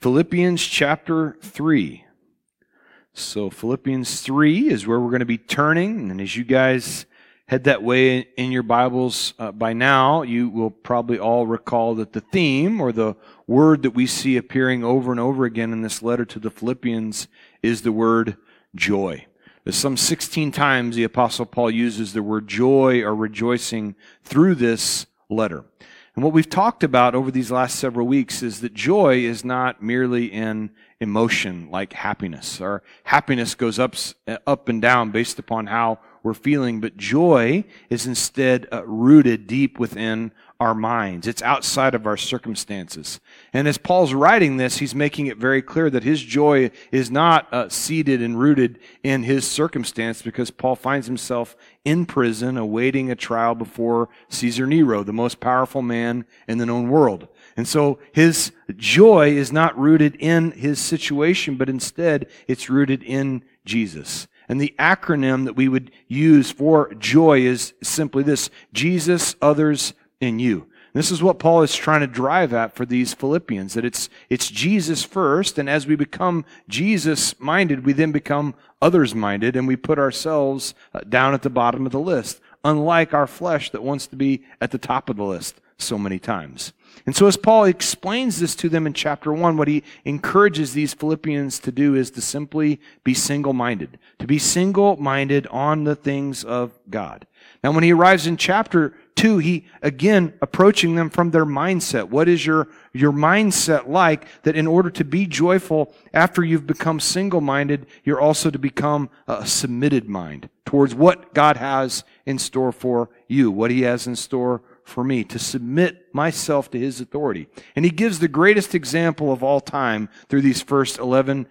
Philippians chapter 3. So Philippians 3 is where we're going to be turning, and as you guys head that way in your Bibles by now, you will probably all recall that the theme or the word that we see appearing over and over again in this letter to the Philippians is the word joy. There's some 16 times the Apostle Paul uses the word joy or rejoicing through this letter. And what we've talked about over these last several weeks is that joy is not merely an emotion like happiness. Our happiness goes up and down based upon how we're feeling, but joy is instead rooted deep within our minds. It's outside of our circumstances. And as Paul's writing this, he's making it very clear that his joy is not seated and rooted in his circumstance, because Paul finds himself in prison awaiting a trial before Caesar Nero, the most powerful man in the known world. And so his joy is not rooted in his situation, but instead it's rooted in Jesus. And the acronym that we would use for joy is simply this: Jesus, others, and you. This is what Paul is trying to drive at for these Philippians, that it's Jesus first, and as we become Jesus-minded, we then become others-minded, and we put ourselves down at the bottom of the list, unlike our flesh that wants to be at the top of the list so many times. And so as Paul explains this to them in chapter 1, what he encourages these Philippians to do is to simply be single-minded, to be single-minded on the things of God. Now when he arrives in chapter 2, he again approaching them from their mindset. What is your mindset like, that in order to be joyful after you've become single-minded, you're also to become a submitted mind towards what God has in store for you, what he has in store for me, to submit myself to his authority. And he gives the greatest example of all time through these first 11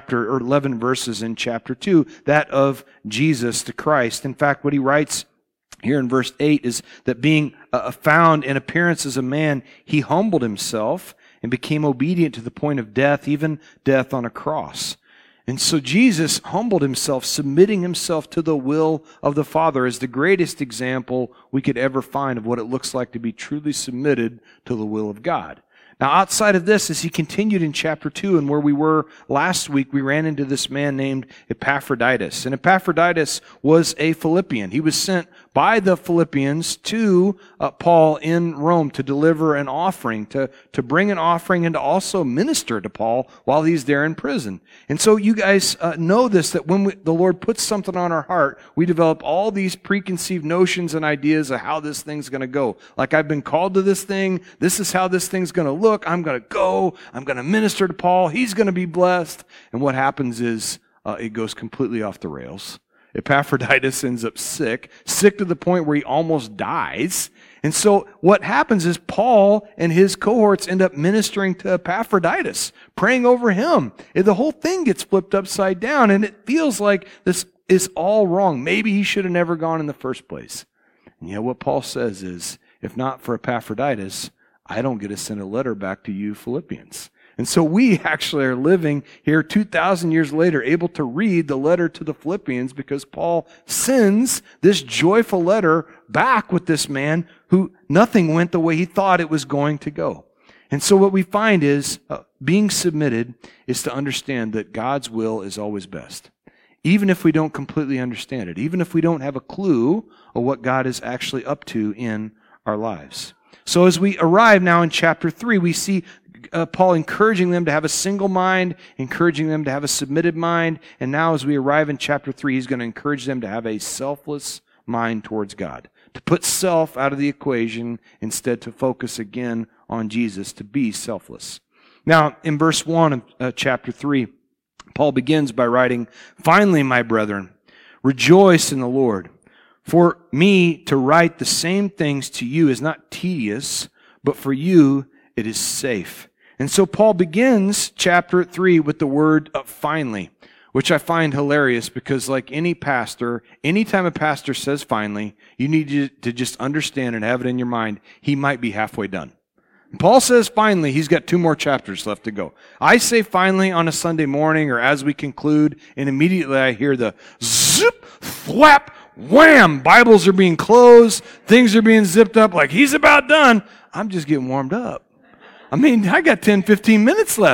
verses in chapter 2, that of Jesus the Christ. In fact, what he writes here in verse 8 is that being found in appearance as a man, he humbled himself and became obedient to the point of death, even death on a cross. And so Jesus humbled himself, submitting himself to the will of the Father, as the greatest example we could ever find of what it looks like to be truly submitted to the will of God. Now, outside of this, as he continued in chapter 2, and where we were last week, we ran into this man named Epaphroditus. And Epaphroditus was a Philippian. He was sent by the Philippians to Paul in Rome to deliver an offering, to bring an offering, and to also minister to Paul while he's there in prison. And so you guys know this, that when the Lord puts something on our heart, we develop all these preconceived notions and ideas of how this thing's going to go. Like, I've been called to this thing. This is how this thing's going to look. I'm going to go. I'm going to minister to Paul. He's going to be blessed. And what happens is it goes completely off the rails. Epaphroditus ends up sick to the point where he almost dies. And so what happens is Paul and his cohorts end up ministering to Epaphroditus, praying over him. And the whole thing gets flipped upside down, and it feels like this is all wrong. Maybe he should have never gone in the first place. And yet what Paul says is, if not for Epaphroditus, I don't get to send a letter back to you Philippians. And so we actually are living here 2,000 years later, able to read the letter to the Philippians, because Paul sends this joyful letter back with this man who nothing went the way he thought it was going to go. And so what we find is being submitted is to understand that God's will is always best. Even if we don't completely understand it, even if we don't have a clue of what God is actually up to in our lives. So as we arrive now in chapter 3, we see Paul encouraging them to have a single mind, encouraging them to have a submitted mind, and now as we arrive in chapter 3, he's going to encourage them to have a selfless mind towards God, to put self out of the equation, instead to focus again on Jesus, to be selfless. Now, in verse 1 of chapter 3, Paul begins by writing, "Finally, my brethren, rejoice in the Lord. For me to write the same things to you is not tedious, but for you it is safe." And so Paul begins chapter 3 with the word finally, which I find hilarious, because like any pastor, anytime a pastor says finally, you need to just understand and have it in your mind, he might be halfway done. Paul says finally, he's got 2 more chapters left to go. I say finally on a Sunday morning or as we conclude, and immediately I hear the zip, thwap, wham, Bibles are being closed, things are being zipped up, like he's about done. I'm just getting warmed up. I mean, I got 10, 15 minutes left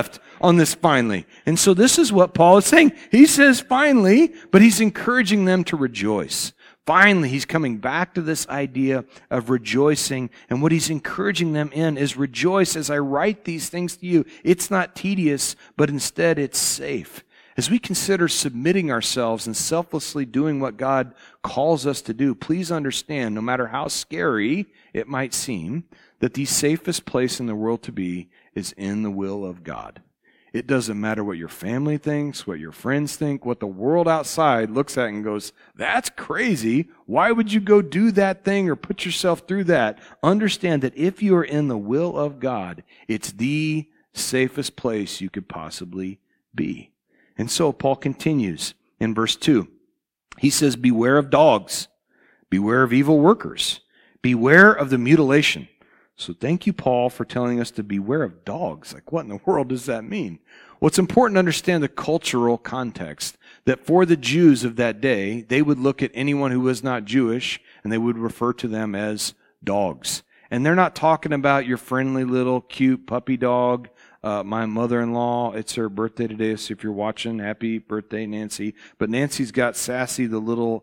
on this finally. And so this is what Paul is saying. He says finally, but he's encouraging them to rejoice. Finally, he's coming back to this idea of rejoicing. And what he's encouraging them in is rejoice as I write these things to you. It's not tedious, but instead it's safe. As we consider submitting ourselves and selflessly doing what God calls us to do, please understand, no matter how scary it might seem, that the safest place in the world to be is in the will of God. It doesn't matter what your family thinks, what your friends think, what the world outside looks at and goes, that's crazy. Why would you go do that thing or put yourself through that? Understand that if you are in the will of God, it's the safest place you could possibly be. And so Paul continues in verse 2. He says, beware of dogs, beware of evil workers, beware of the mutilation. So thank you, Paul, for telling us to beware of dogs. Like, what in the world does that mean? Well, it's important to understand the cultural context, that for the Jews of that day, they would look at anyone who was not Jewish, and they would refer to them as dogs. And they're not talking about your friendly little cute puppy dog. My mother-in-law, it's her birthday today, so if you're watching, happy birthday, Nancy. But Nancy's got Sassy, the little,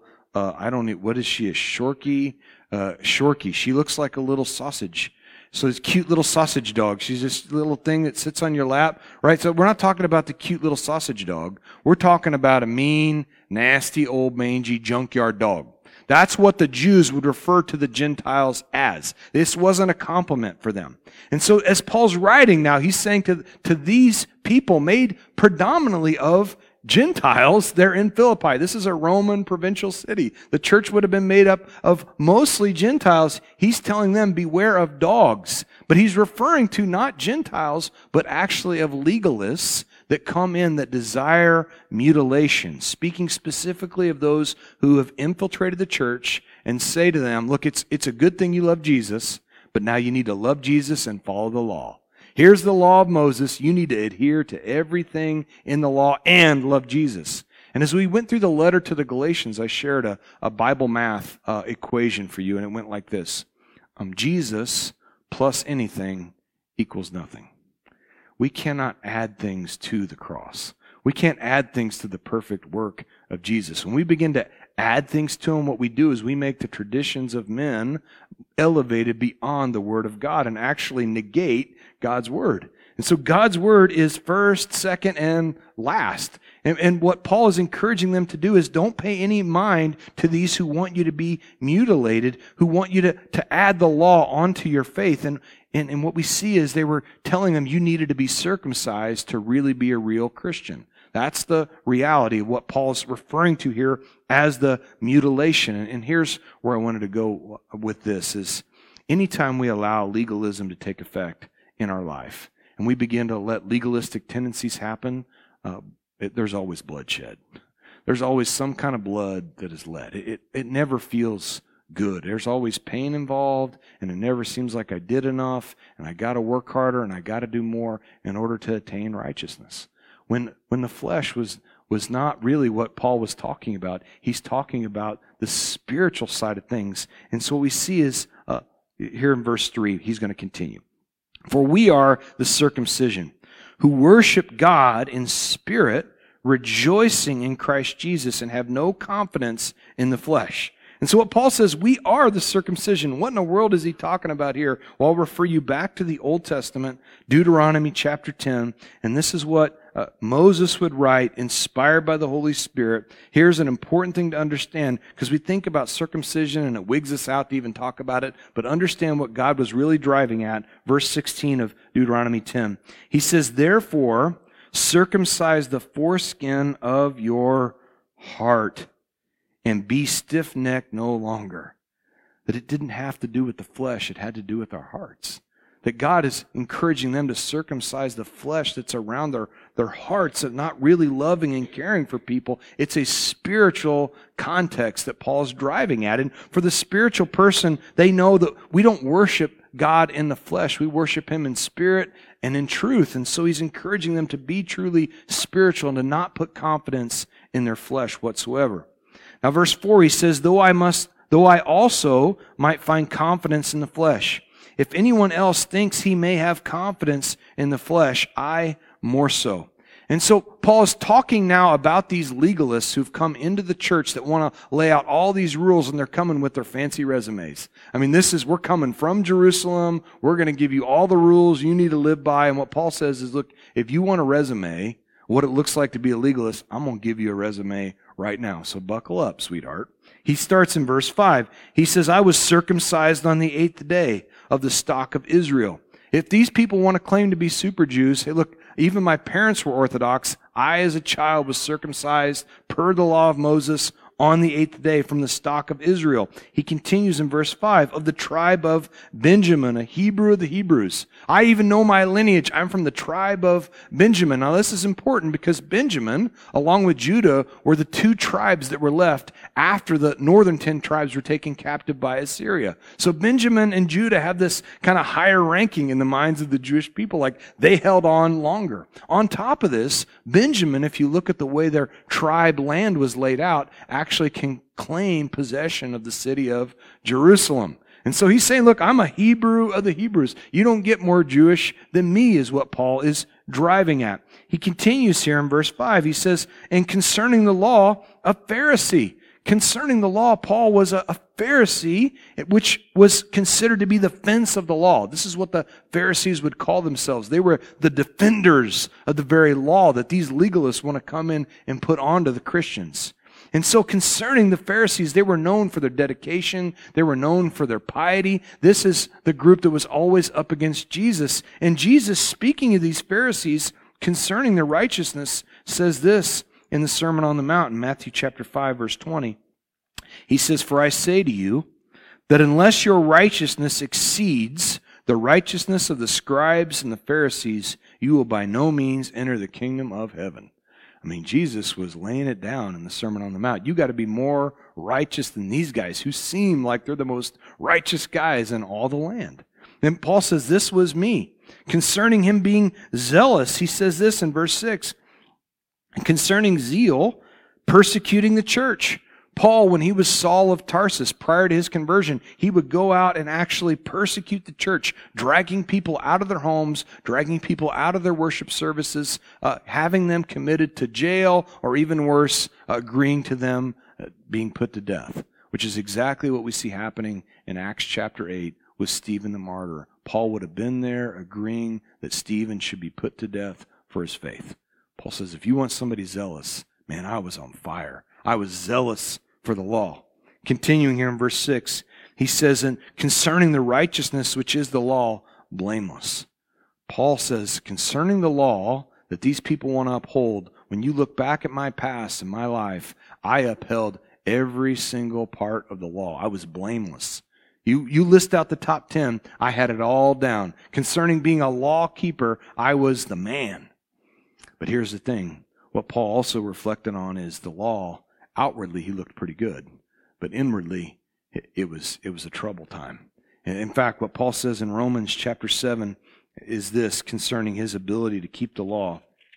what is she, a Shorky? Shorky. She looks like a little sausage. So this cute little sausage dog. She's this little thing that sits on your lap, right? So we're not talking about the cute little sausage dog. We're talking about a mean, nasty, old, mangy, junkyard dog. That's what the Jews would refer to the Gentiles as. This wasn't a compliment for them. And so as Paul's writing now, he's saying to these people made predominantly of Gentiles, they're in Philippi. This is a Roman provincial city. The church would have been made up of mostly Gentiles. He's telling them, beware of dogs. But he's referring to not Gentiles, but actually of legalists that come in that desire mutilation, speaking specifically of those who have infiltrated the church and say to them, look, it's a good thing you love Jesus, but now you need to love Jesus and follow the law. Here's the law of Moses. You need to adhere to everything in the law and love Jesus. And as we went through the letter to the Galatians, I shared a Bible math equation for you, and it went like this. Jesus plus anything equals nothing. We cannot add things to the cross. We can't add things to the perfect work of Jesus. When we begin to add things to him, what we do is we make the traditions of men elevated beyond the Word of God and actually negate God's Word. And so God's Word is first, second, and last. And what Paul is encouraging them to do is don't pay any mind to these who want you to be mutilated, who want you to add the law onto your faith. And what we see is they were telling them you needed to be circumcised to really be a real Christian. That's the reality of what Paul's referring to here as the mutilation. And here's where I wanted to go with this is anytime we allow legalism to take effect in our life and we begin to let legalistic tendencies happen, there's always bloodshed. There's always some kind of blood that is let. It never feels good. There's always pain involved, and it never seems like I did enough, and I got to work harder, and I got to do more in order to attain righteousness. When the flesh was not really what Paul was talking about, he's talking about the spiritual side of things. And so what we see is, here in verse 3, he's going to continue. For we are the circumcision, who worship God in spirit, rejoicing in Christ Jesus, and have no confidence in the flesh. And so what Paul says, we are the circumcision. What in the world is he talking about here? Well, I'll refer you back to the Old Testament, Deuteronomy chapter 10, and this is what Moses would write, inspired by the Holy Spirit. Here's an important thing to understand, because we think about circumcision and it wigs us out to even talk about it, but understand what God was really driving at. Verse 16 of Deuteronomy 10. He says, therefore, circumcise the foreskin of your heart and be stiff-necked no longer. That it didn't have to do with the flesh, it had to do with our hearts. That God is encouraging them to circumcise the flesh that's around their hearts, that not really loving and caring for people. It's a spiritual context that Paul's driving at. And for the spiritual person, they know that we don't worship God in the flesh. We worship Him in spirit and in truth. And so he's encouraging them to be truly spiritual and to not put confidence in their flesh whatsoever. Now, verse 4, he says, though I also might find confidence in the flesh. If anyone else thinks he may have confidence in the flesh, I more so. And so Paul is talking now about these legalists who've come into the church that want to lay out all these rules, and they're coming with their fancy resumes. I mean, we're coming from Jerusalem. We're going to give you all the rules you need to live by. And what Paul says is, look, if you want a resume, what it looks like to be a legalist, I'm going to give you a resume right now. So buckle up, sweetheart. He starts in verse 5. He says, I was circumcised on the 8th day of the stock of Israel. If these people want to claim to be super Jews, hey, look, even my parents were Orthodox. I, as a child, was circumcised per the law of Moses on the 8th day from the stock of Israel. He continues in verse 5, of the tribe of Benjamin, a Hebrew of the Hebrews. I even know my lineage. I'm from the tribe of Benjamin. Now, this is important because Benjamin, along with Judah, were the two tribes that were left after the northern 10 tribes were taken captive by Assyria. So Benjamin and Judah have this kind of higher ranking in the minds of the Jewish people, like they held on longer. On top of this, Benjamin, if you look at the way their tribe land was laid out, actually can claim possession of the city of Jerusalem. And so he's saying, look, I'm a Hebrew of the Hebrews. You don't get more Jewish than me, is what Paul is driving at. He continues here in verse 5. He says, and concerning the law, a Pharisee. Concerning the law, Paul was a Pharisee, which was considered to be the fence of the law. This is what the Pharisees would call themselves. They were the defenders of the very law that these legalists want to come in and put onto the Christians. And so concerning the Pharisees, they were known for their dedication. They were known for their piety. This is the group that was always up against Jesus. And Jesus, speaking of these Pharisees concerning their righteousness, says this in the Sermon on the Mount in Matthew chapter 5, verse 20. He says, for I say to you that unless your righteousness exceeds the righteousness of the scribes and the Pharisees, you will by no means enter the kingdom of heaven. I mean, Jesus was laying it down in the Sermon on the Mount. You got to be more righteous than these guys who seem like they're the most righteous guys in all the land. Then Paul says, this was me. Concerning him being zealous, he says this in verse 6. Concerning zeal, persecuting the church. Paul, when he was Saul of Tarsus, prior to his conversion, he would go out and actually persecute the church, dragging people out of their homes, dragging people out of their worship services, having them committed to jail, or even worse, agreeing to them being put to death, which is exactly what we see happening in Acts chapter 8 with Stephen the martyr. Paul would have been there agreeing that Stephen should be put to death for his faith. Paul says, if you want somebody zealous, man, I was on fire. I was zealous for the law. Continuing here in verse 6, he says, and concerning the righteousness which is the law, blameless. Paul says, concerning the law that these people want to uphold, when you look back at my past and my life, I upheld every single part of the law. I was blameless. You list out the top 10, I had it all down. Concerning being a law keeper, I was the man. But here's the thing. What Paul also reflected on is the law. Outwardly, he looked pretty good. But inwardly, it was a trouble time. And in fact, what Paul says in Romans chapter 7 is this concerning his ability to keep the law.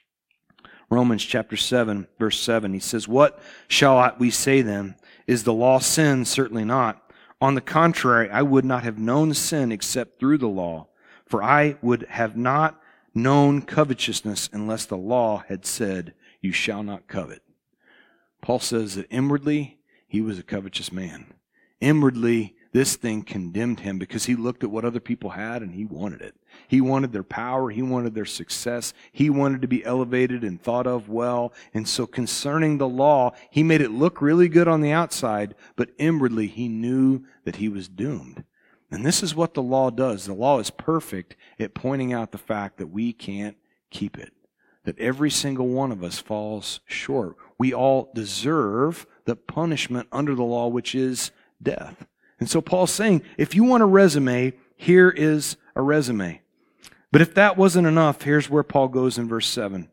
Romans chapter 7, verse 7, he says, what shall we say then? Is the law sin? Certainly not. On the contrary, I would not have known sin except through the law. For I would have not known covetousness unless the law had said, you shall not covet. Paul says that inwardly, he was a covetous man. Inwardly, this thing condemned him because he looked at what other people had and he wanted it. He wanted their power. He wanted their success. He wanted to be elevated and thought of well. And so concerning the law, he made it look really good on the outside, but inwardly he knew that he was doomed. And this is what the law does. The law is perfect at pointing out the fact that we can't keep it, that every single one of us falls short. We all deserve the punishment under the law, which is death. And so Paul's saying, if you want a resume, here is a resume. But if that wasn't enough, here's where Paul goes in verse 7.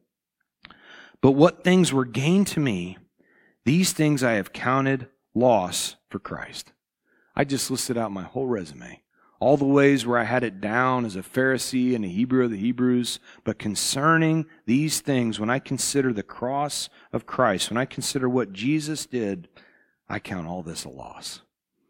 But what things were gained to me, these things I have counted loss for Christ. I just listed out my whole resume. All the ways where I had it down as a Pharisee and a Hebrew of the Hebrews. But concerning these things, when I consider the cross of Christ, when I consider what Jesus did, I count all this a loss.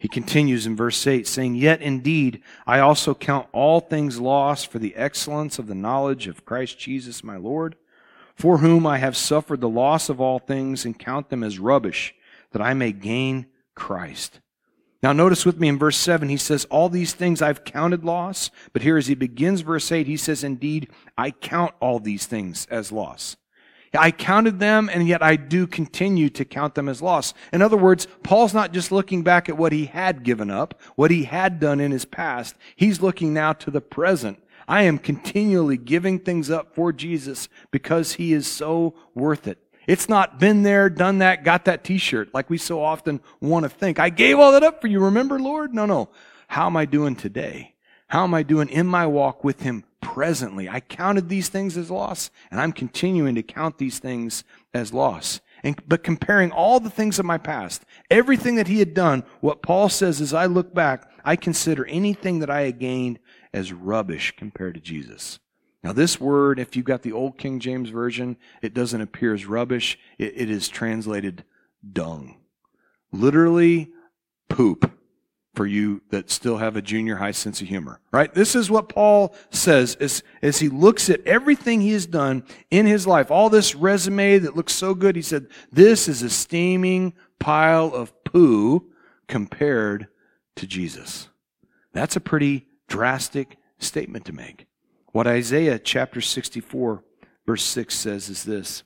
He continues in verse 8, saying, "Yet indeed I also count all things lost for the excellence of the knowledge of Christ Jesus my Lord, for whom I have suffered the loss of all things and count them as rubbish, that I may gain Christ." Now notice with me in verse 7, he says, all these things I've counted loss. But here as he begins verse 8, he says, indeed, I count all these things as loss. I counted them, and yet I do continue to count them as loss. In other words, Paul's not just looking back at what he had given up, what he had done in his past. He's looking now to the present. I am continually giving things up for Jesus because he is so worth it. It's not been there, done that, got that t-shirt like we so often want to think. I gave all that up for you, remember, Lord? No. How am I doing today? How am I doing in my walk with him presently? I counted these things as loss, and I'm continuing to count these things as loss. But comparing all the things of my past, everything that he had done, what Paul says is, I look back, I consider anything that I had gained as rubbish compared to Jesus. Now this word, if you've got the old King James Version, it doesn't appear as rubbish. It is translated dung. Literally poop for you that still have a junior high sense of humor, right? This is what Paul says as he looks at everything he has done in his life. All this resume that looks so good, he said, this is a steaming pile of poo compared to Jesus. That's a pretty drastic statement to make. What Isaiah chapter 64 verse 6 says is this: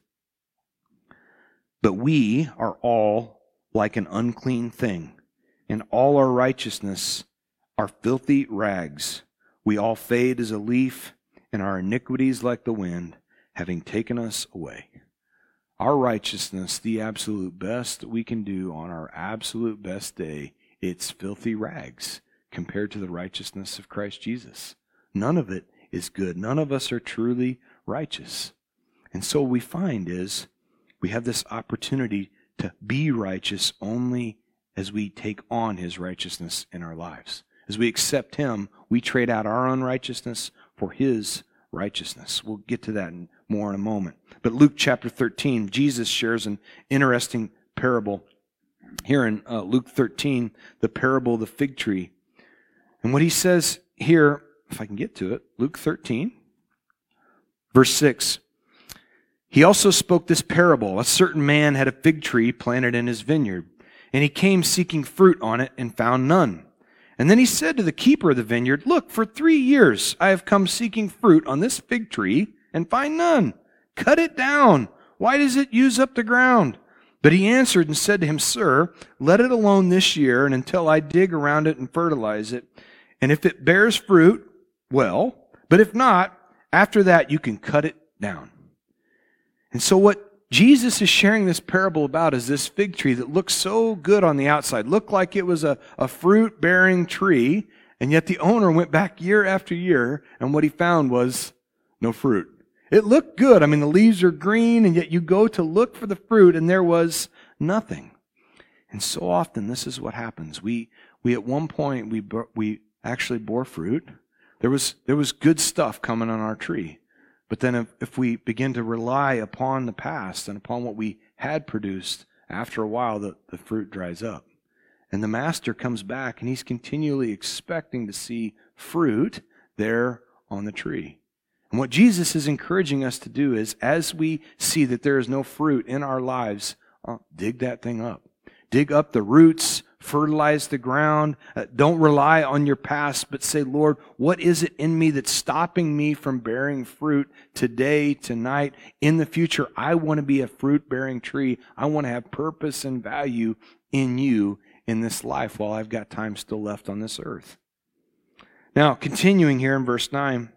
"But we are all like an unclean thing, and all our righteousness are filthy rags. We all fade as a leaf, and our iniquities like the wind, having taken us away." Our righteousness, the absolute best that we can do on our absolute best day, it's filthy rags compared to the righteousness of Christ Jesus. None of it is good. None of us are truly righteous. And so what we find is we have this opportunity to be righteous only as we take on his righteousness in our lives. As we accept him, we trade out our own righteousness for his righteousness. We'll get to that more in a moment. But Luke chapter 13, Jesus shares an interesting parable here in Luke 13, the parable of the fig tree. And what he says here, if I can get to it, Luke 13, verse 6. "He also spoke this parable. A certain man had a fig tree planted in his vineyard, and he came seeking fruit on it and found none. And then he said to the keeper of the vineyard, 'Look, for 3 years I have come seeking fruit on this fig tree and find none. Cut it down. Why does it use up the ground?' But he answered and said to him, 'Sir, let it alone this year and until I dig around it and fertilize it. And if it bears fruit, well, but if not, after that you can cut it down.'" And so what Jesus is sharing this parable about is this fig tree that looks so good on the outside, looked like it was a fruit-bearing tree, and yet the owner went back year after year, and what he found was no fruit. It looked good. I mean, the leaves are green, and yet you go to look for the fruit, and there was nothing. And so often this is what happens. We at one point, we actually bore fruit. There was good stuff coming on our tree. But then if we begin to rely upon the past and upon what we had produced, after a while the fruit dries up. And the master comes back and he's continually expecting to see fruit there on the tree. And what Jesus is encouraging us to do is, as we see that there is no fruit in our lives, dig that thing up. Dig up the roots, fertilize the ground. Don't rely on your past, but say, "Lord, what is it in me that's stopping me from bearing fruit today, tonight, in the future? I want to be a fruit-bearing tree. I want to have purpose and value in you in this life while I've got time still left on this earth." Now, continuing here in verse 9,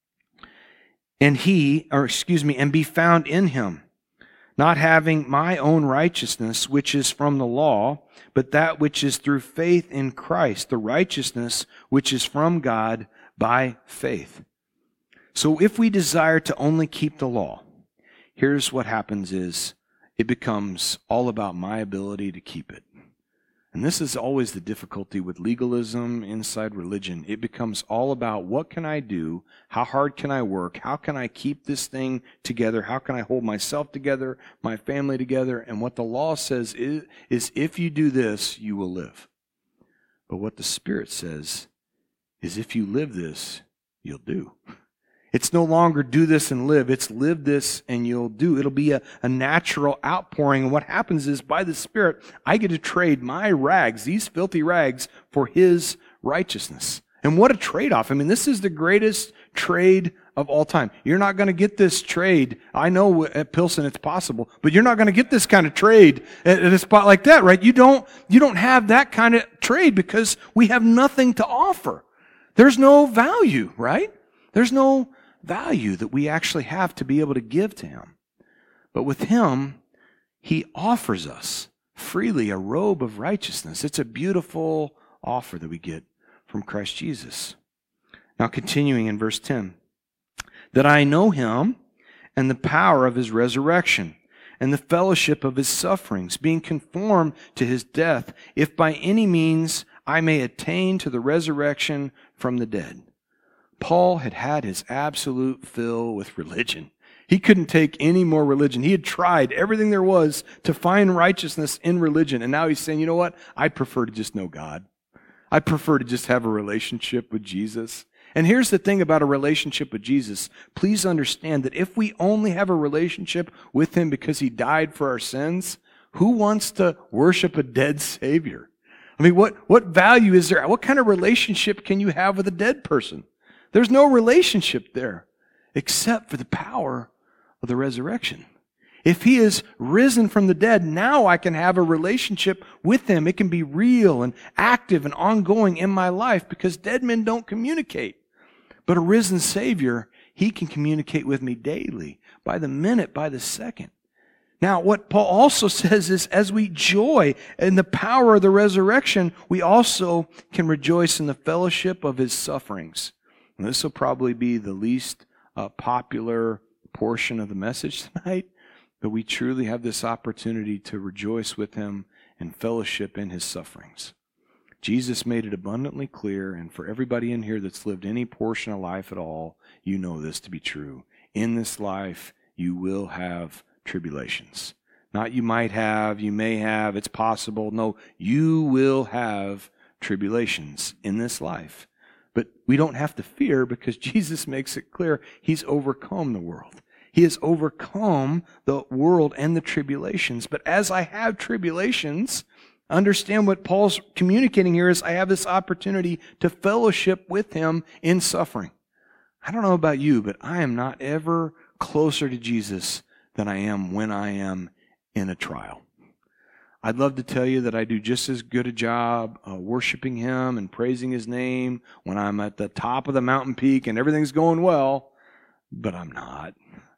and be found in him, not having my own righteousness, which is from the law, but that which is through faith in Christ, the righteousness which is from God by faith. So if we desire to only keep the law, here's what happens is it becomes all about my ability to keep it. And this is always the difficulty with legalism inside religion. It becomes all about what can I do? How hard can I work? How can I keep this thing together? How can I hold myself together, my family together? And what the law says is if you do this, you will live. But what the Spirit says is if you live this, you'll do. It's no longer do this and live. It's live this and you'll do. It'll be a natural outpouring. And what happens is by the Spirit, I get to trade my rags, these filthy rags, for His righteousness. And what a trade-off. I mean, this is the greatest trade of all time. You're not going to get this trade. I know at Pilsen it's possible, but you're not going to get this kind of trade at a spot like that, right? You don't have that kind of trade because we have nothing to offer. There's no value, right? There's no value that we actually have to be able to give to Him. But with Him, He offers us freely a robe of righteousness. It's a beautiful offer that we get from Christ Jesus. Now continuing in verse 10, that I know Him and the power of His resurrection and the fellowship of His sufferings, being conformed to His death, if by any means I may attain to the resurrection from the dead. Paul had had his absolute fill with religion. He couldn't take any more religion. He had tried everything there was to find righteousness in religion. And now he's saying, you know what? I prefer to just know God. I prefer to just have a relationship with Jesus. And here's the thing about a relationship with Jesus. Please understand that if we only have a relationship with Him because He died for our sins, who wants to worship a dead Savior? I mean, what value is there? What kind of relationship can you have with a dead person? There's no relationship there except for the power of the resurrection. If He is risen from the dead, now I can have a relationship with Him. It can be real and active and ongoing in my life because dead men don't communicate. But a risen Savior, He can communicate with me daily, by the minute, by the second. Now, what Paul also says is as we joy in the power of the resurrection, we also can rejoice in the fellowship of His sufferings. And this will probably be the least popular portion of the message tonight, but we truly have this opportunity to rejoice with Him and fellowship in His sufferings. Jesus made it abundantly clear, and for everybody in here that's lived any portion of life at all, you know this to be true. In this life, you will have tribulations. Not you might have, you may have, it's possible. No, you will have tribulations in this life. But we don't have to fear because Jesus makes it clear He's overcome the world. He has overcome the world and the tribulations. But as I have tribulations, understand what Paul's communicating here is I have this opportunity to fellowship with Him in suffering. I don't know about you, but I am not ever closer to Jesus than I am when I am in a trial. I'd love to tell you that I do just as good a job worshiping Him and praising His name when I'm at the top of the mountain peak and everything's going well, but I'm not.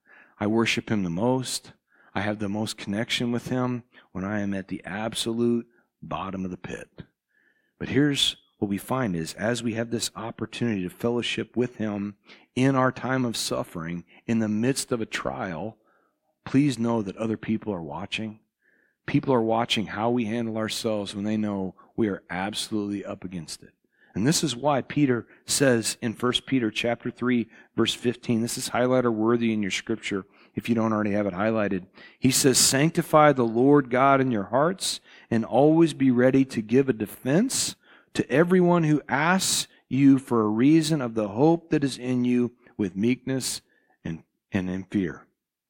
I worship Him the most. I have the most connection with Him when I am at the absolute bottom of the pit. But here's what we find is as we have this opportunity to fellowship with Him in our time of suffering, in the midst of a trial, please know that other people are watching. People are watching how we handle ourselves when they know we are absolutely up against it. And this is why Peter says in 1 Peter chapter 3, verse 15, this is highlighter worthy in your scripture if you don't already have it highlighted. He says, sanctify the Lord God in your hearts and always be ready to give a defense to everyone who asks you for a reason of the hope that is in you with meekness and in fear.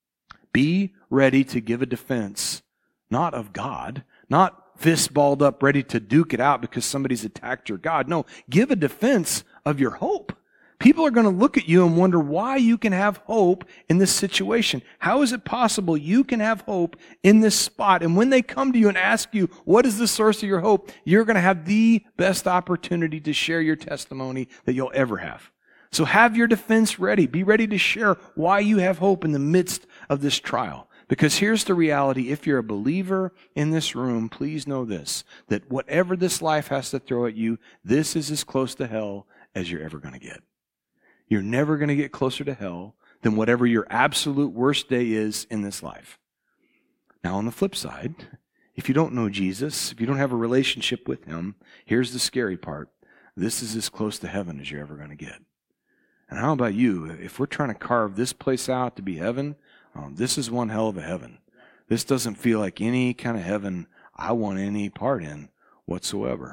Be ready to give a defense, not of God, not fists balled up ready to duke it out because somebody's attacked your God. No, give a defense of your hope. People are going to look at you and wonder why you can have hope in this situation. How is it possible you can have hope in this spot? And when they come to you and ask you, what is the source of your hope? You're going to have the best opportunity to share your testimony that you'll ever have. So have your defense ready. Be ready to share why you have hope in the midst of this trial. Because here's the reality. If you're a believer in this room, please know this, that whatever this life has to throw at you, this is as close to hell as you're ever going to get. You're never going to get closer to hell than whatever your absolute worst day is in this life. Now, on the flip side, if you don't know Jesus, if you don't have a relationship with Him, here's the scary part. This is as close to heaven as you're ever going to get. And how about you? If we're trying to carve this place out to be heaven, this is one hell of a heaven. This doesn't feel like any kind of heaven I want any part in whatsoever.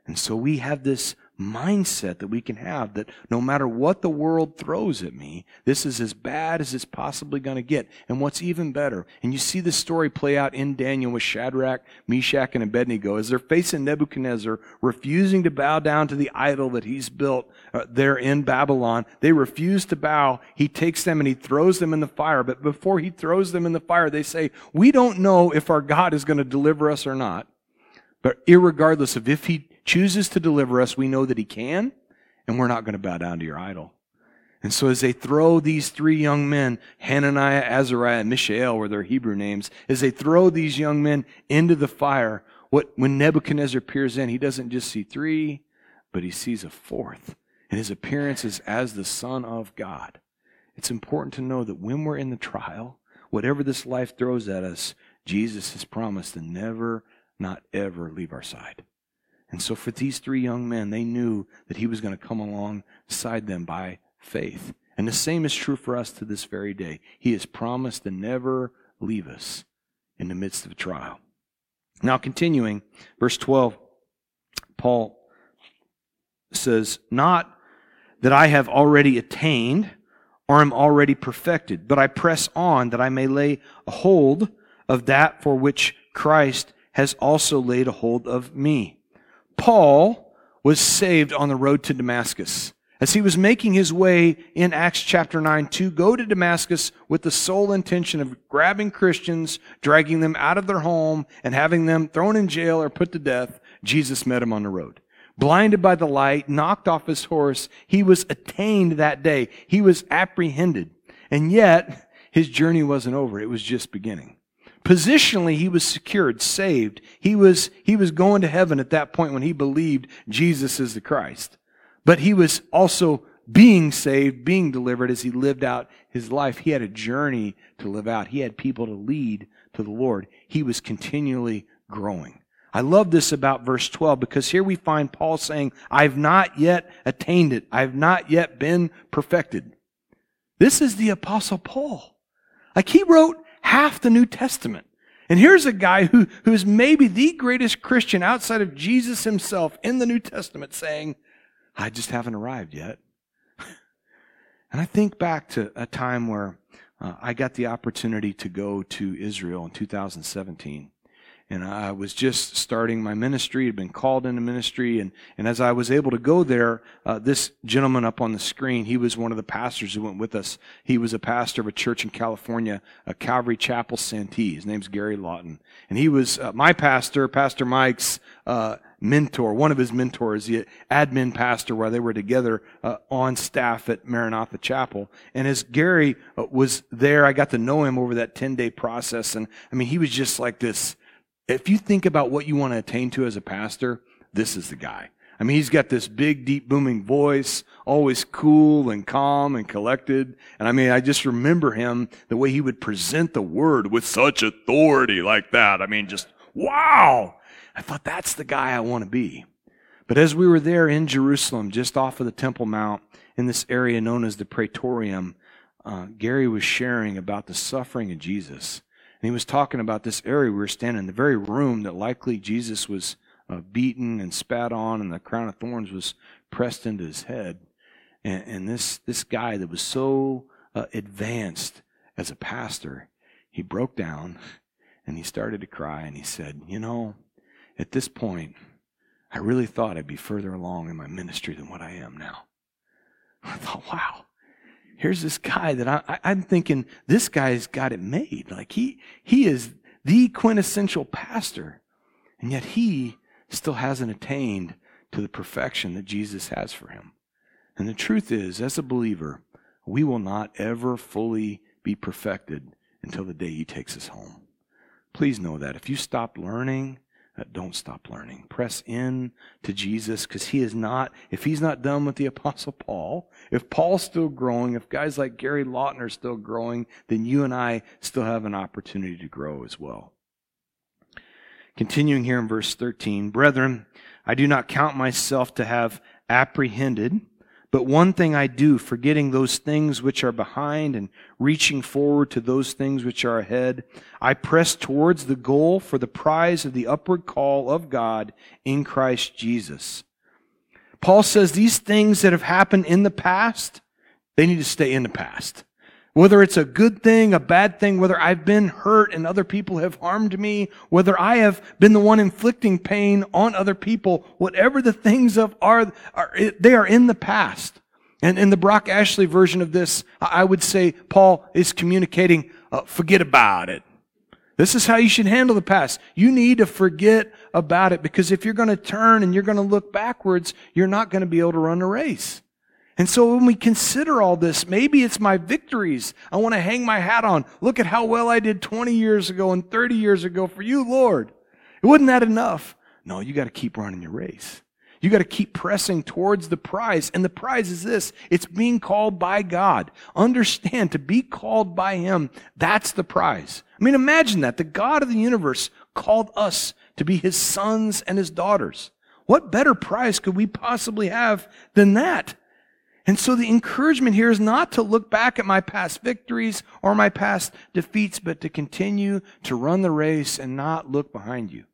And so we have this mindset that we can have that no matter what the world throws at me, this is as bad as it's possibly going to get. And what's even better, and you see this story play out in Daniel with Shadrach, Meshach, and Abednego, as they're facing Nebuchadnezzar, refusing to bow down to the idol that he's built there in Babylon. They refuse to bow. He takes them and he throws them in the fire. But before he throws them in the fire, they say, we don't know if our God is going to deliver us or not. But irregardless of if he chooses to deliver us, we know that he can, and we're not going to bow down to your idol. And so as they throw these three young men, Hananiah, Azariah, and Mishael were their Hebrew names, as they throw these young men into the fire, when Nebuchadnezzar peers in, he doesn't just see three, but he sees a fourth. And his appearance is as the Son of God. It's important to know that when we're in the trial, whatever this life throws at us, Jesus has promised to never, not ever leave our side. And so for these three young men, they knew that he was going to come alongside them by faith. And the same is true for us to this very day. He has promised to never leave us in the midst of a trial. Now continuing, verse 12, Paul says, not that I have already attained or am already perfected, but I press on that I may lay a hold of that for which Christ has also laid a hold of me. Paul was saved on the road to Damascus. As he was making his way in Acts chapter 9 to go to Damascus with the sole intention of grabbing Christians, dragging them out of their home, and having them thrown in jail or put to death, Jesus met him on the road. Blinded by the light, knocked off his horse, he was attained that day. He was apprehended. And yet, his journey wasn't over. It was just beginning. Positionally, he was secured, saved. He was going to heaven at that point when he believed Jesus is the Christ. But he was also being saved, being delivered as he lived out his life. He had a journey to live out. He had people to lead to the Lord. He was continually growing. I love this about verse 12 because here we find Paul saying, I've not yet attained it. I've not yet been perfected. This is the Apostle Paul. Like he wrote half the New Testament. And here's a guy who is maybe the greatest Christian outside of Jesus himself in the New Testament saying, I just haven't arrived yet. And I think back to a time where I got the opportunity to go to Israel in 2017. And I was just starting my ministry, had been called into ministry, and as I was able to go there, this gentleman up on the screen, he was one of the pastors who went with us. He was a pastor of a church in California, Calvary Chapel Santee. His name's Gary Lawton. And he was my pastor, Pastor Mike's mentor, one of his mentors, the admin pastor while they were together on staff at Maranatha Chapel. And as Gary was there, I got to know him over that 10-day process. And I mean, he was just like this. If you think about what you want to attain to as a pastor, this is the guy. I mean, he's got this big, deep, booming voice, always cool and calm and collected. And I mean, I just remember him, the way he would present the word with such authority like that. I mean, just, wow! I thought, that's the guy I want to be. But as we were there in Jerusalem, just off of the Temple Mount, in this area known as the Praetorium, Gary was sharing about the suffering of Jesus. And he was talking about this area we were standing in, the very room that likely Jesus was beaten and spat on, and the crown of thorns was pressed into his head. And this guy that was so advanced as a pastor, he broke down and he started to cry and he said, you know, at this point, I really thought I'd be further along in my ministry than what I am now. I thought, wow. Here's this guy that I'm thinking, this guy's got it made. Like he is the quintessential pastor. And yet he still hasn't attained to the perfection that Jesus has for him. And the truth is, as a believer, we will not ever fully be perfected until the day he takes us home. Please know that. If you stop learning, don't stop learning. Press in to Jesus, because he is not, if he's not done with the Apostle Paul, if Paul's still growing, if guys like Gary Lawton are still growing, then you and I still have an opportunity to grow as well. Continuing here in verse 13, brethren, I do not count myself to have apprehended, But one thing I do, forgetting those things which are behind and reaching forward to those things which are ahead, I press towards the goal for the prize of the upward call of God in Christ Jesus. Paul says these things that have happened in the past, they need to stay in the past. Whether it's a good thing, a bad thing, whether I've been hurt and other people have harmed me, whether I have been the one inflicting pain on other people, whatever the things they are in the past. And in the Brock Ashley version of this, I would say Paul is communicating, forget about it. This is how you should handle the past. You need to forget about it, because if you're going to turn and you're going to look backwards, you're not going to be able to run the race. And so when we consider all this, maybe it's my victories I want to hang my hat on. Look at how well I did 20 years ago and 30 years ago for you, Lord. Wasn't that enough? No, you got to keep running your race. You got to keep pressing towards the prize. And the prize is this. It's being called by God. Understand, to be called by Him, that's the prize. I mean, imagine that. The God of the universe called us to be His sons and His daughters. What better prize could we possibly have than that? And so the encouragement here is not to look back at my past victories or my past defeats, but to continue to run the race and not look behind you.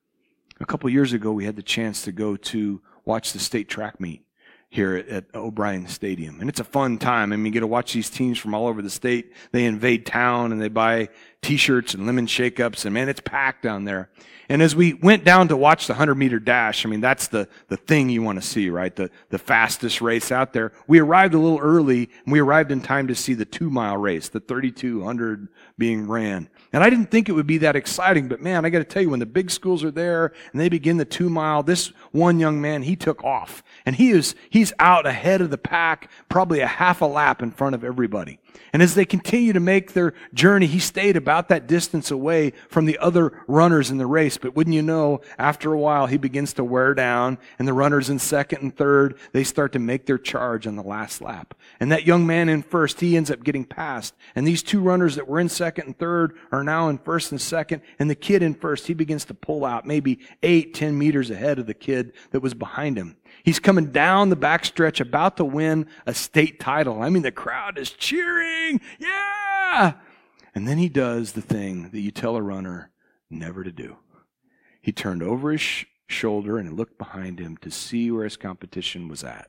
A couple years ago, we had the chance to go to watch the state track meet here at O'Brien Stadium. And it's a fun time. I mean, you get to watch these teams from all over the state. They invade town and they buy T-shirts and lemon shake-ups. And man, it's packed down there. And as we went down to watch the 100-meter dash, I mean, that's the thing you want to see, right? The fastest race out there. We arrived a little early, and we arrived in time to see the 2-mile race, the 3,200 being ran. And I didn't think it would be that exciting, but man, I got to tell you, when the big schools are there and they begin the 2-mile, this one young man, he took off. And he's out ahead of the pack, probably a half a lap in front of everybody. And as they continue to make their journey, he stayed about that distance away from the other runners in the race. But wouldn't you know, after a while, he begins to wear down, and the runners in second and third, they start to make their charge on the last lap. And that young man in first, he ends up getting passed. And these two runners that were in second and third are now in first and second. And the kid in first, he begins to pull out maybe 8-10 meters ahead of the kid that was behind him. He's coming down the backstretch, about to win a state title. I mean, the crowd is cheering. Yeah! And then he does the thing that you tell a runner never to do. He turned over his shoulder and looked behind him to see where his competition was at.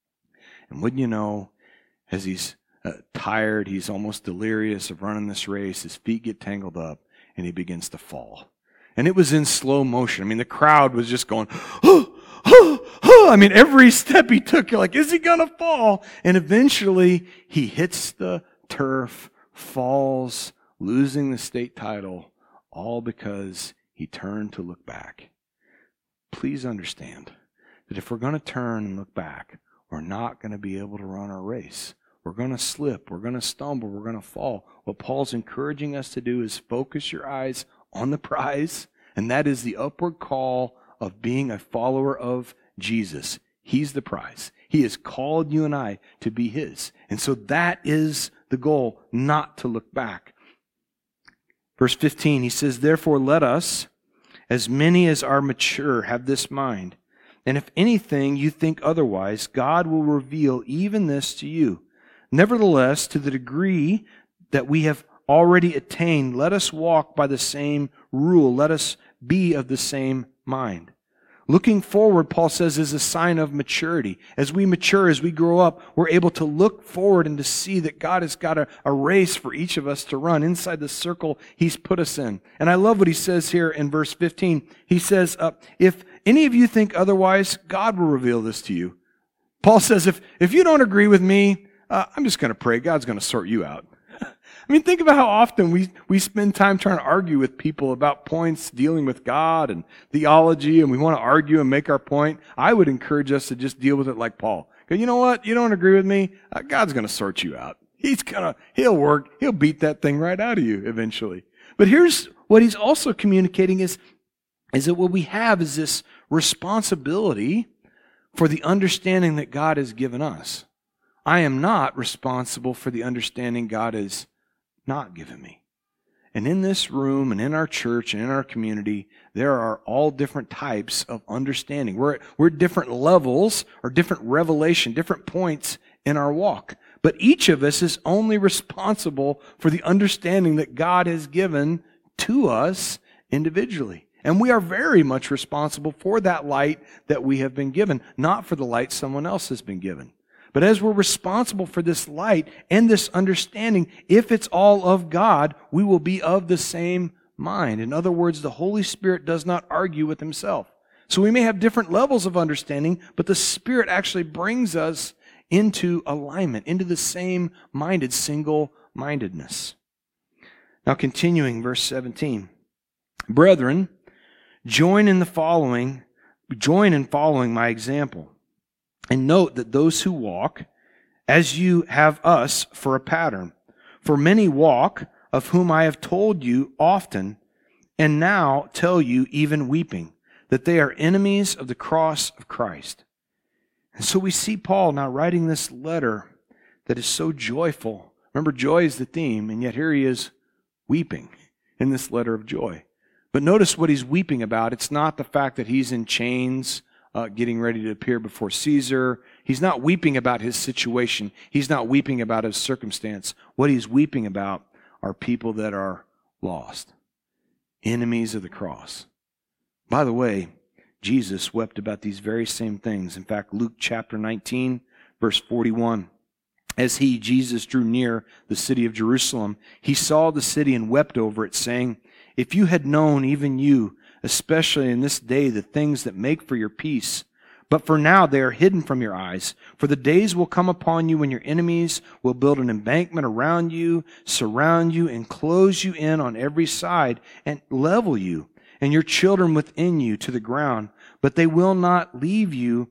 And wouldn't you know, as he's tired, he's almost delirious of running this race, his feet get tangled up, and he begins to fall. And it was in slow motion. I mean, the crowd was just going, oh, oh, oh. I mean, every step he took, you're like, is he going to fall? And eventually, he hits the turf, falls, losing the state title, all because he turned to look back. Please understand that if we're going to turn and look back, we're not going to be able to run our race. We're going to slip, we're going to stumble, we're going to fall. What Paul's encouraging us to do is focus your eyes on the prize, and that is the upward call of being a follower of Jesus. He's the prize. He has called you and I to be His. And so that is the goal, not to look back. Verse 15, he says, therefore let us, as many as are mature, have this mind. And if anything you think otherwise, God will reveal even this to you. Nevertheless, to the degree that we have already attained, let us walk by the same rule. Let us be of the same mind. Looking forward, Paul says, is a sign of maturity. As we mature, as we grow up, we're able to look forward and to see that God has got a race for each of us to run inside the circle He's put us in. And I love what he says here in verse 15. He says, if any of you think otherwise, God will reveal this to you. Paul says, if you don't agree with me, I'm just going to pray. God's going to sort you out. I mean, think about how often we spend time trying to argue with people about points dealing with God and theology, and we want to argue and make our point. I would encourage us to just deal with it like Paul. Because you know what? You don't agree with me? God's going to sort you out. He'll beat that thing right out of you eventually. But here's what he's also communicating is that what we have is this responsibility for the understanding that God has given us. I am not responsible for the understanding God has not given me. And in this room and in our church and in our community, there are all different types of understanding. We're at different levels or different revelation, different points in our walk. But each of us is only responsible for the understanding that God has given to us individually. And we are very much responsible for that light that we have been given, not for the light someone else has been given. But as we're responsible for this light and this understanding, if it's all of God, we will be of the same mind. In other words, the Holy Spirit does not argue with himself. So we may have different levels of understanding, but the Spirit actually brings us into alignment, into the same minded, single-mindedness. Now continuing, verse 17. Brethren, join in following my example. And note that those who walk, as you have us for a pattern. For many walk, of whom I have told you often, and now tell you even weeping, that they are enemies of the cross of Christ. And so we see Paul now writing this letter that is so joyful. Remember, joy is the theme, and yet here he is weeping in this letter of joy. But notice what he's weeping about. It's not the fact that he's in chains, getting ready to appear before Caesar. He's not weeping about his situation. He's not weeping about his circumstance. What he's weeping about are people that are lost, enemies of the cross. By the way, Jesus wept about these very same things. In fact, Luke chapter 19, verse 41. As he, Jesus, drew near the city of Jerusalem, he saw the city and wept over it, saying, if you had known, even you, especially in this day, the things that make for your peace, but for now they are hidden from your eyes. For the days will come upon you when your enemies will build an embankment around you, surround you, and close you in on every side, and level you, and your children within you to the ground. But they will not leave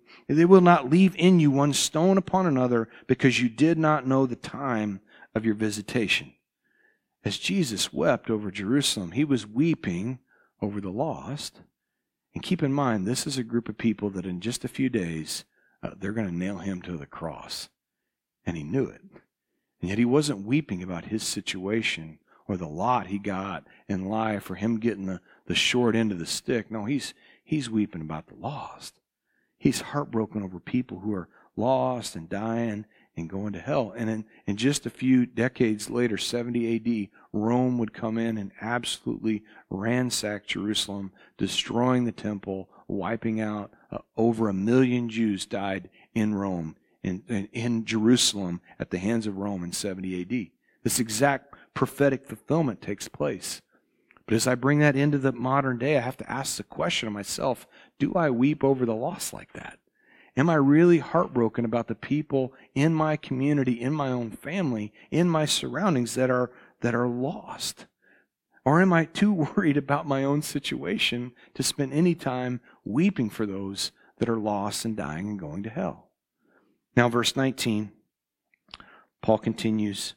in you one stone upon another, because you did not know the time of your visitation. As Jesus wept over Jerusalem, he was weeping over the lost. And keep in mind, this is a group of people that in just a few days, they're going to nail him to the cross. And he knew it. And yet he wasn't weeping about his situation or the lot he got in life for him getting the short end of the stick. No, he's weeping about the lost. He's heartbroken over people who are lost and dying and going to hell. And in just a few decades later, 70 A.D., Rome would come in and absolutely ransack Jerusalem, destroying the temple, wiping out over 1 million Jews died in Rome, in Jerusalem, at the hands of Rome in 70 A.D. This exact prophetic fulfillment takes place. But as I bring that into the modern day, I have to ask the question of myself, do I weep over the lost like that? Am I really heartbroken about the people in my community, in my own family, in my surroundings that are lost? Or am I too worried about my own situation to spend any time weeping for those that are lost and dying and going to hell? Now, verse 19, Paul continues,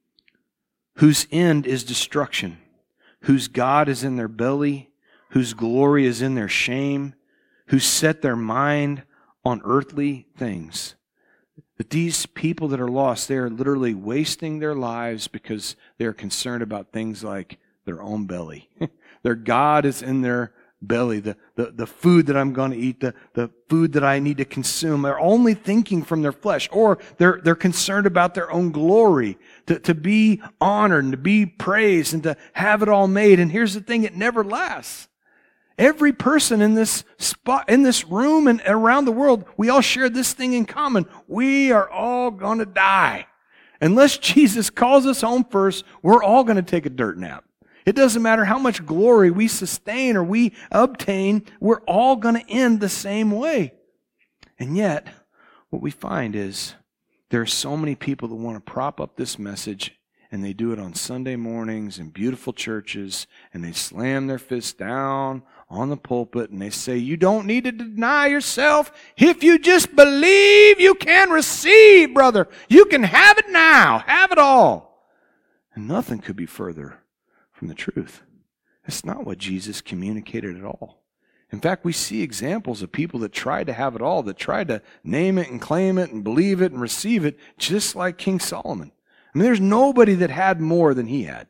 whose end is destruction, whose God is in their belly, whose glory is in their shame, who set their mind on earthly things. That these people that are lost, they are literally wasting their lives because they're concerned about things like their own belly. Their God is in their belly, the food that I'm going to eat, the food that I need to consume. They're only thinking from their flesh, or they're concerned about their own glory, to be honored and to be praised and to have it all made. And here's the thing, it never lasts. Every person in this spot, in this room and around the world, we all share this thing in common. We are all going to die. Unless Jesus calls us home first, we're all going to take a dirt nap. It doesn't matter how much glory we sustain or we obtain, we're all going to end the same way. And yet, what we find is there are so many people that want to prop up this message, and they do it on Sunday mornings in beautiful churches, and they slam their fists down on the pulpit, and they say, you don't need to deny yourself. If you just believe, you can receive, brother. You can have it now. Have it all. And nothing could be further from the truth. That's not what Jesus communicated at all. In fact, we see examples of people that tried to have it all, that tried to name it and claim it and believe it and receive it, just like King Solomon. I mean, there's nobody that had more than he had.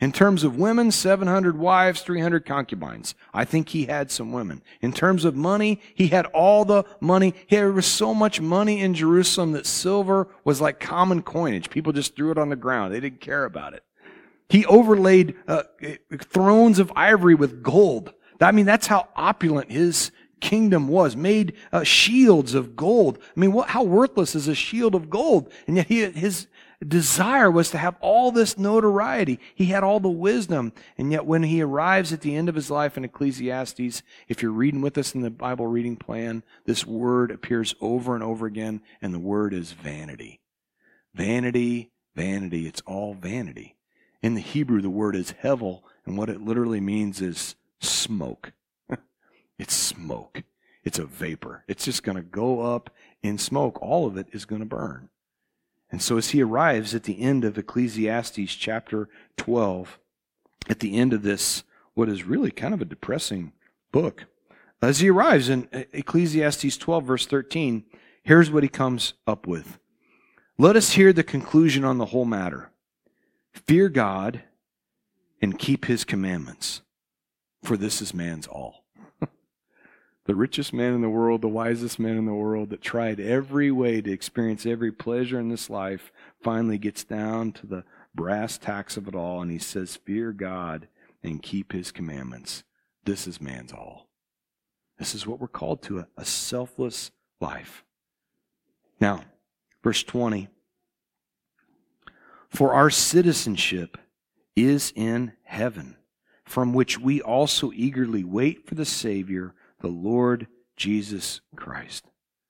In terms of women, 700 wives, 300 concubines. I think he had some women. In terms of money, he had all the money. There was so much money in Jerusalem that silver was like common coinage. People just threw it on the ground. They didn't care about it. He overlaid thrones of ivory with gold. I mean, that's how opulent his kingdom was. Made shields of gold. I mean, how worthless is a shield of gold? And yet his desire was to have all this notoriety. He had all the wisdom. And yet when he arrives at the end of his life in Ecclesiastes, if you're reading with us in the Bible reading plan, this word appears over and over again, and the word is vanity. Vanity, vanity. It's all vanity. In the Hebrew, the word is hevel, and what it literally means is smoke. It's smoke. It's a vapor. It's just going to go up in smoke. All of it is going to burn. And so as he arrives at the end of Ecclesiastes chapter 12, at the end of this, what is really kind of a depressing book, as he arrives in Ecclesiastes 12, verse 13, here's what he comes up with. Let us hear the conclusion on the whole matter. Fear God and keep his commandments, for this is man's all. The richest man in the world, the wisest man in the world that tried every way to experience every pleasure in this life, finally gets down to the brass tacks of it all, and he says, fear God and keep his commandments. This is man's all. This is what we're called to, a selfless life. Now, verse 20. For our citizenship is in heaven, from which we also eagerly wait for the Savior, the Lord Jesus Christ.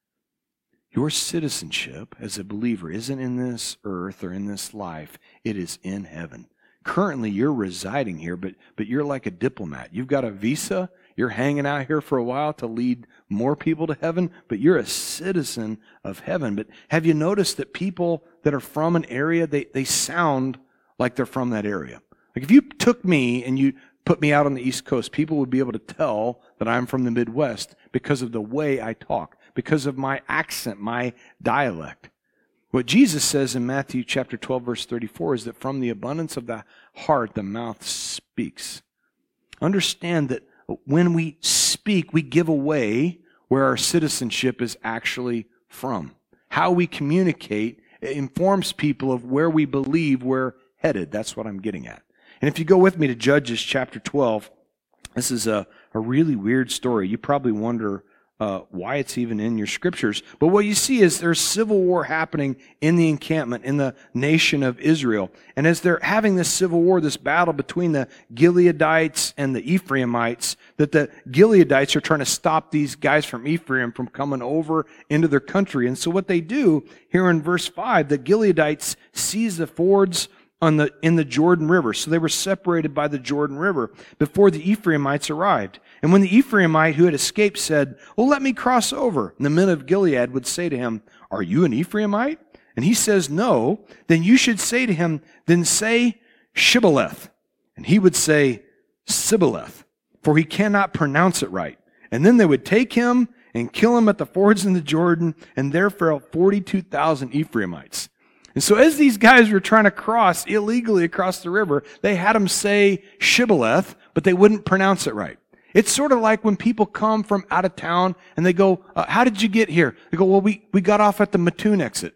Your citizenship as a believer isn't in this earth or in this life. It is in heaven. Currently, you're residing here, but you're like a diplomat. You've got a visa. You're hanging out here for a while to lead more people to heaven, but you're a citizen of heaven. But have you noticed that people that are from an area, they sound like they're from that area? Like if you took me and you put me out on the East Coast, people would be able to tell that I'm from the Midwest because of the way I talk, because of my accent, my dialect. What Jesus says in Matthew chapter 12, verse 34 is that from the abundance of the heart, the mouth speaks. Understand that when we speak, we give away where our citizenship is actually from. How we communicate informs people of where we believe we're headed. That's what I'm getting at. And if you go with me to Judges chapter 12, this is a really weird story. You probably wonder why it's even in your scriptures. But what you see is there's civil war happening in the encampment, in the nation of Israel. And as they're having this civil war, this battle between the Gileadites and the Ephraimites, that the Gileadites are trying to stop these guys from Ephraim from coming over into their country. And so what they do here in verse 5, the Gileadites seize the fords in the Jordan River. So they were separated by the Jordan River before the Ephraimites arrived. And when the Ephraimite who had escaped said, well, let me cross over, and the men of Gilead would say to him, are you an Ephraimite? And he says, no. Then you should say to him, then say Shibboleth. And he would say Sibboleth, for he cannot pronounce it right. And then they would take him and kill him at the fords in the Jordan, and there fell 42,000 Ephraimites. And so as these guys were trying to cross illegally across the river, they had them say Shibboleth, but they wouldn't pronounce it right. It's sort of like when people come from out of town and they go, how did you get here? They go, well, we got off at the Mattoon exit.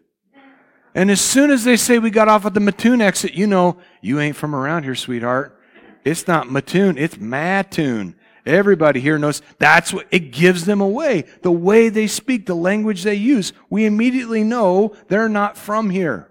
And as soon as they say we got off at the Mattoon exit, you know, you ain't from around here, sweetheart. It's not Mattoon, it's Mattoon. Everybody here knows that's what it gives them away. The way they speak, the language they use, we immediately know they're not from here.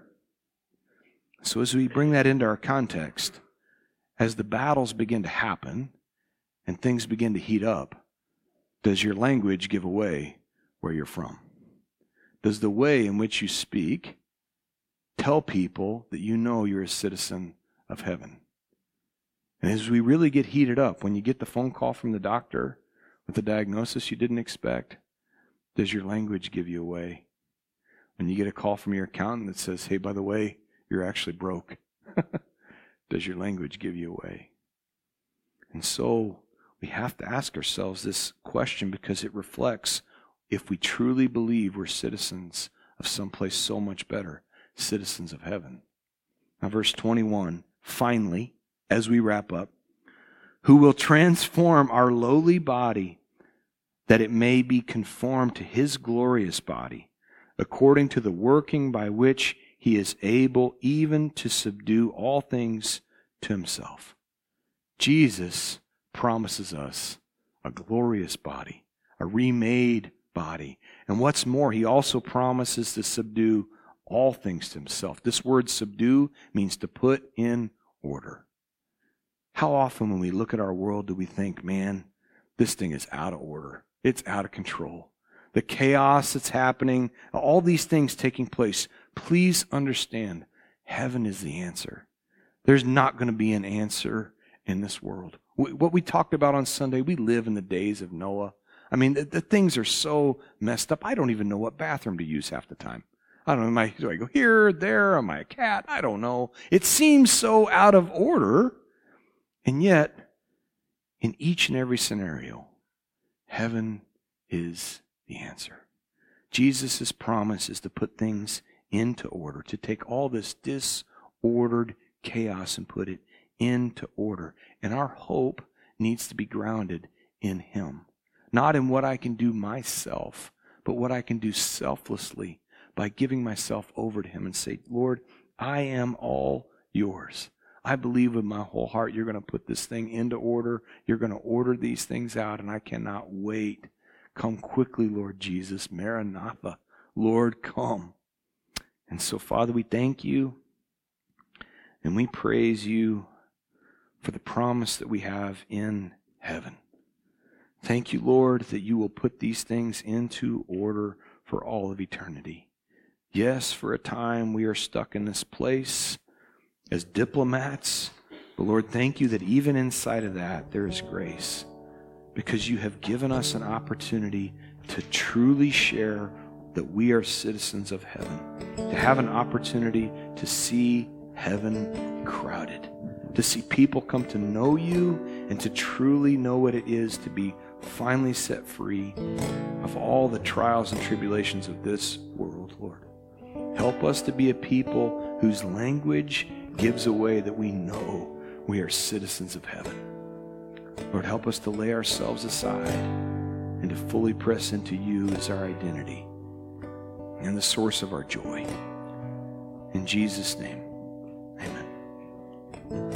So as we bring that into our context, as the battles begin to happen and things begin to heat up, does your language give away where you're from? Does the way in which you speak tell people that you know you're a citizen of heaven? And as we really get heated up, when you get the phone call from the doctor with the diagnosis you didn't expect, does your language give you away? When you get a call from your accountant that says, hey, by the way, you're actually broke, does your language give you away? And so we have to ask ourselves this question because it reflects if we truly believe we're citizens of someplace so much better, citizens of heaven. Now, verse 21, finally, as we wrap up, who will transform our lowly body that it may be conformed to his glorious body, according to the working by which he is able even to subdue all things to himself. Jesus promises us a glorious body, a remade body. And what's more, he also promises to subdue all things to himself. This word subdue means to put in order. How often when we look at our world do we think, man, this thing is out of order. It's out of control. The chaos that's happening, all these things taking place. Please understand, heaven is the answer. There's not going to be an answer in this world. What we talked about on Sunday, we live in the days of Noah. I mean, the things are so messed up. I don't even know what bathroom to use half the time. I don't know, do I go here, there? Am I a cat? I don't know. It seems so out of order. And yet, in each and every scenario, heaven is the answer. Jesus' promise is to put things into order, to take all this disordered chaos and put it into order. And our hope needs to be grounded in him. Not in what I can do myself, but what I can do selflessly by giving myself over to him and say, Lord, I am all yours. I believe with my whole heart you're going to put this thing into order. You're going to order these things out, and I cannot wait. Come quickly, Lord Jesus. Maranatha. Lord, come. And so, Father, we thank you and we praise you for the promise that we have in heaven. Thank you, Lord, that you will put these things into order for all of eternity. Yes, for a time we are stuck in this place as diplomats, but Lord, thank you that even inside of that there is grace, because you have given us an opportunity to truly share that we are citizens of heaven, to have an opportunity to see heaven crowded, to see people come to know you and to truly know what it is to be finally set free of all the trials and tribulations of this world, Lord. Help us to be a people whose language gives away that we know we are citizens of heaven. Lord, help us to lay ourselves aside and to fully press into you as our identity and the source of our joy. In Jesus' name, amen.